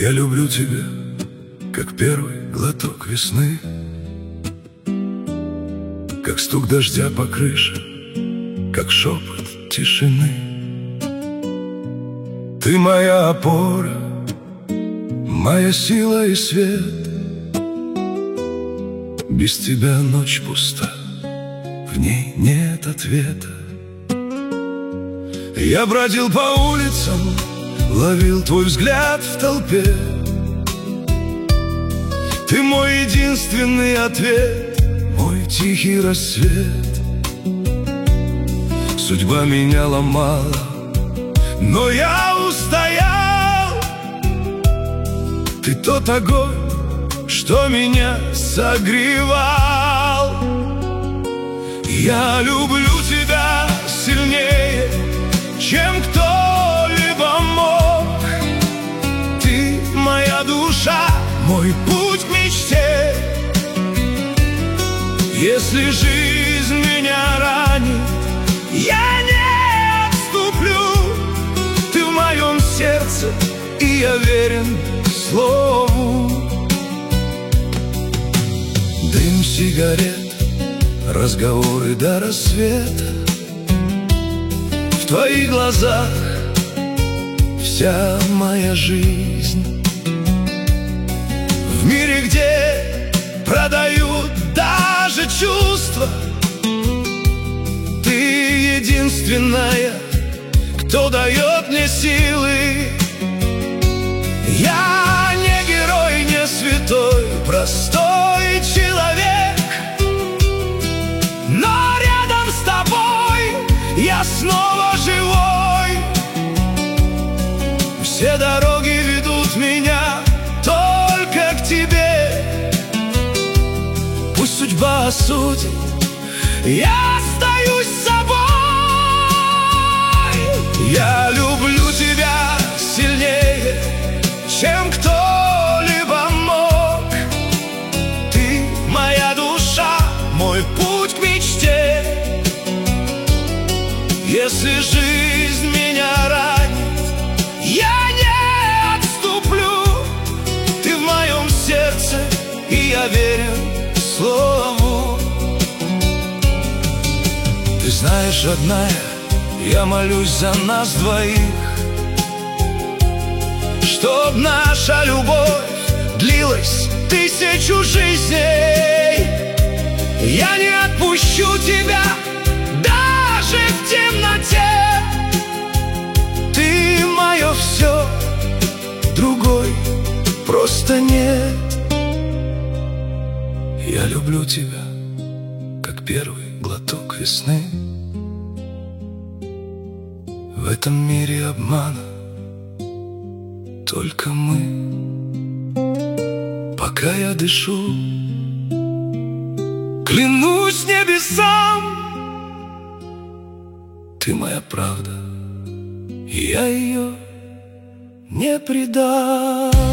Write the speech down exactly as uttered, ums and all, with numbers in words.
Я люблю тебя, как первый глоток весны, как стук дождя по крыше, как шепот тишины. Ты моя опора, моя сила и свет. Без тебя ночь пуста, в ней нет ответа. Я бродил по улицам, ловил твой взгляд в толпе. Ты мой единственный ответ, мой тихий рассвет. Судьба меня ломала, но я устоял. Ты тот огонь, что меня согревал. Я люблю тебя сильнее, чем кто-либо мог. Ты моя душа, мой путь к мечте. Если жизнь меня ранит, я не отступлю. Ты в моем сердце, и я верен слову. Дым сигарет, разговоры до рассвета. В твоих глазах вся моя жизнь. В мире, где продают даже чувства, ты единственная, кто дает мне силы. Я не герой, не святой, простой человек, но рядом с тобой я снова живой. Все дороги ведут меня только к тебе. Пусть судьба осудит, я остаюсь собой. Я люблю тебя сильнее, чем кто-либо мог. Ты моя душа, мой путь к мечте. Если жизнь меня ранит, я не отступлю. Ты в моем сердце, и я верен слову. Ты знаешь, родная, я молюсь за нас двоих, чтоб наша любовь длилась тысячу жизней. Я не отпущу тебя даже в темноте. Ты мое все, другой просто нет. Я люблю тебя, как первый глоток весны. В этом мире обмана только мы. Пока я дышу, клянусь небесам, ты моя правда, и я ее не предам.